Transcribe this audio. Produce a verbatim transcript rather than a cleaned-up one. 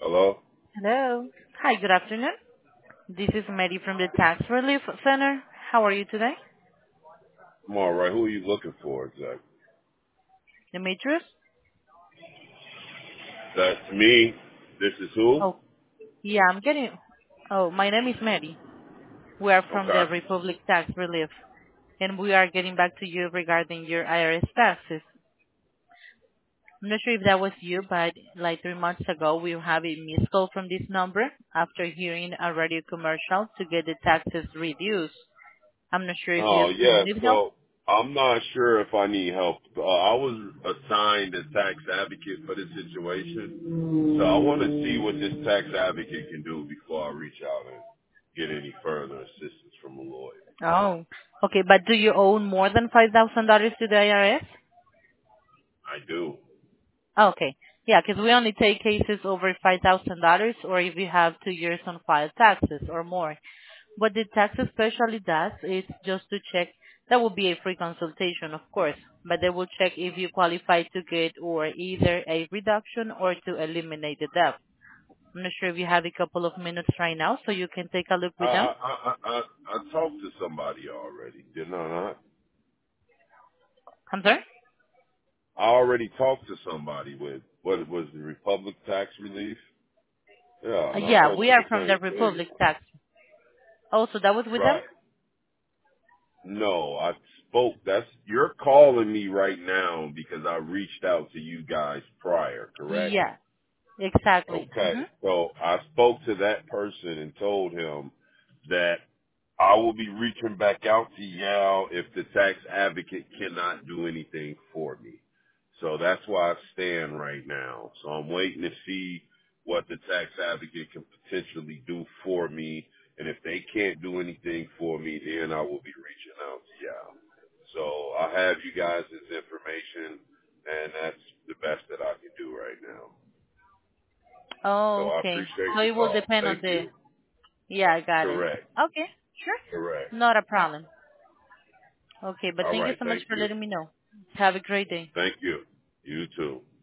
Hello? Hello. Hi, good afternoon. This is Mary from the Tax Relief Center. How are you today? I'm all right. Who are you looking for exactly? Demetrius? That's me. This is who? Oh, yeah, I'm getting. Oh, my name is Mary. We are from Okay. the Republic Tax Relief, and we are getting back to you regarding your I R S taxes. I'm not sure if that was you, but like three months ago, we have a missed call from this number after hearing a radio commercial to get the taxes reduced. I'm not sure if you Oh, still yeah. need help. So I'm not sure if I need help. Uh, I was assigned a tax advocate for this situation. So I want to see what this tax advocate can do before I reach out and get any further assistance from a lawyer. Oh, okay. But do you own more than five thousand dollars to the I R S? I do. Okay. Yeah, because we only take cases over five thousand dollars or if you have two years on file taxes or more. What the tax specialist does is just to check, that will be a free consultation, of course, but they will check if you qualify to get or either a reduction or to eliminate the debt. I'm not sure if you have a couple of minutes right now so you can take a look I, with them. I, I, I, I talked to somebody already, didn't I not? I'm sorry? I already talked to somebody with, what was the Republic Tax Relief? Yeah, Uh, and I yeah, told we them are the from same the thing. Republic Tax. Oh, so that was with them? Right. No, I spoke. That's you're calling me right now because I reached out to you guys prior, correct? Yeah, exactly. Okay. hmm So I spoke to that person and told him that I will be reaching back out to y'all if the tax advocate cannot do anything for me. So that's why I stand right now. So I'm waiting to see what the tax advocate can potentially do for me. And if they can't do anything for me, then I will be reaching out to y'all. So I have you guys' information, and that's the best that I can do right now. So Oh, I okay. appreciate So the it will call. depend on Thank the, you. yeah, I got it. Correct. Okay, sure. Correct. Not a problem. Okay, but All thank you right. so much Thank for you. letting me know. Have a great day. Thank you. You too.